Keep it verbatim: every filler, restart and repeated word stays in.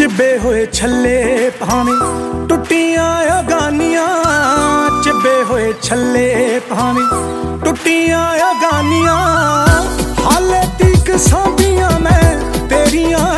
चिब्बे होए छल्ले भावें टुट्टियां अगानियां, चिब्बे होए छल्ले भावें टुट्टियां अगानियां, हाले तीक सांभियां मैं तेरियां